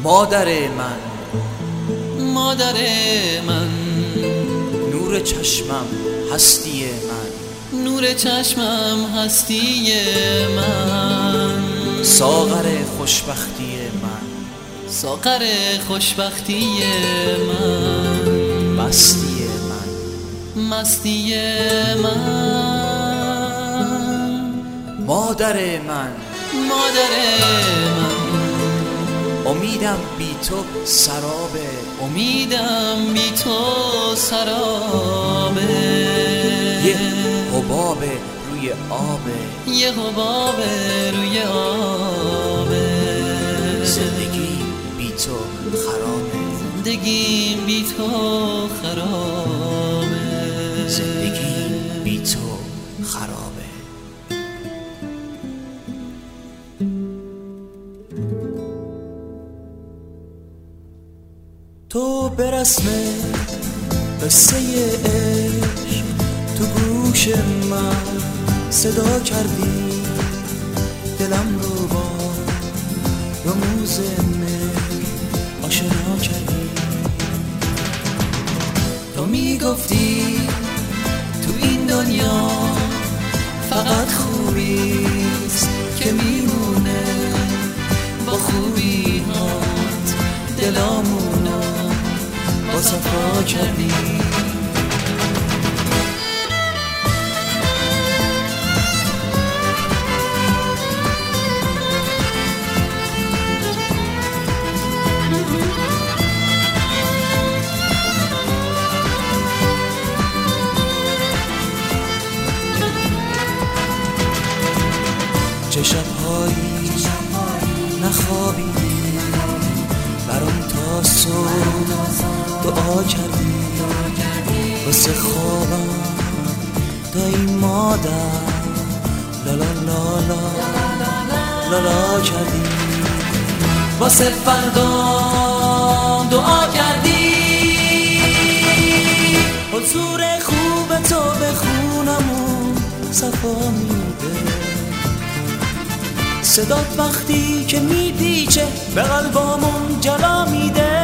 مادر من، مادر من، نور چشمم هستی من، نور چشمم هستی من، ساغر خوشبختی من، ساغر خوشبختی من، مستی من، مستی من، مادر من، مادر من، امیدم بی تو سرابه، امیدم بی تو سرابه، یه حباب روی آبه، یه حباب روی آبه، زندگی بی تو خرابه، زندگیم بی تو خرابه، زندگی بی تو خرابه. تو به رسم قصه عشق تو گوش من صدا کردی، دلم رو با رموز مهر آشنا کردی. تو میگفتی تو این دنیا فقط خوبیست که میمونه، با خوبی هات دلامونو با صفا کردی. چه شب‌هایی نخوابیدی، برام تا صبح دعا کردی، واسه خوابم دایی مادر لالا لالا لالا کردی، واسه فردا دعا کردی. حضور خوب تو به خونمون صفا میده، صدات وقتی که میپیچه به قلبامون جلا میده.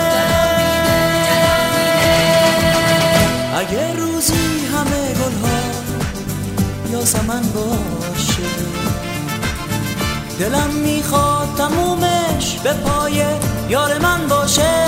اگه روزی همه گلها یاسمن باشه، دلم میخواد تمومش به پای یار من باشه.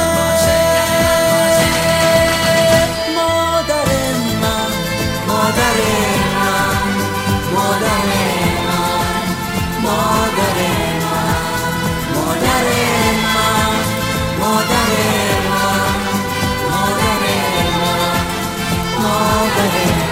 مادر من، مادر من، مادر من، مادر من، مادر من، مادر من، مادر من، مادر من.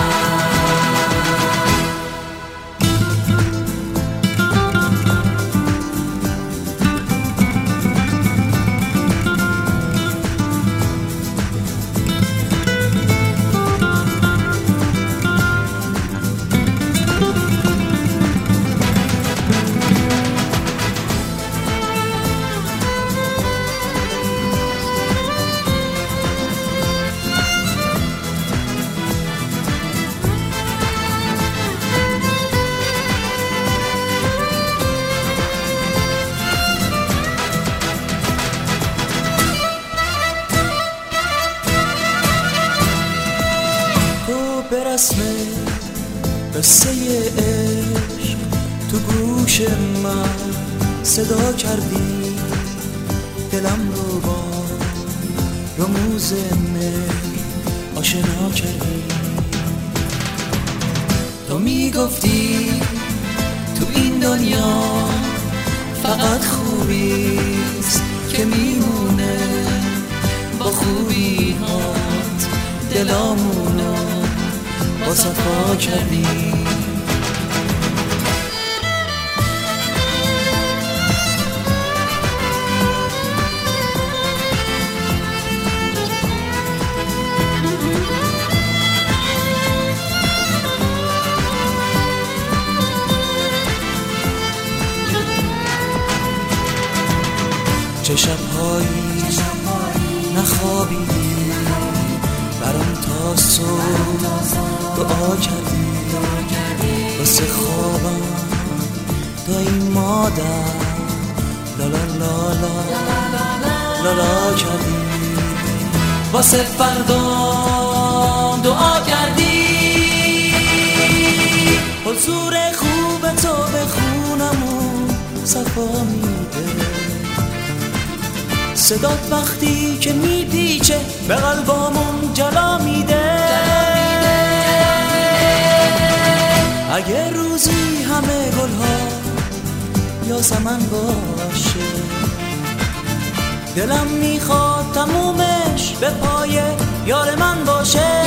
به رسم قصه عشق تو گوش من صدا کردی، دلم رو با رموز مهر آشنا کردی. تو میگفتی تو این دنیا فقط خوبیست که میمونه، با خوبی هات دلامونو با صفا کردی. چه شب‌هایی نخوابیدی، برام تا صبح دعا کردی، واسه خوابم دایی مادر لا لا لا لا لا کردی، واسه فردام دعا کردی. حضور خوب تو به خونمون صفا میده، صدات وقتی که میپیچه به قلبامون جلا میده. اگه روزی همه گلها یاسمن باشه، دلم میخواد تمومش به پای یار من باشه.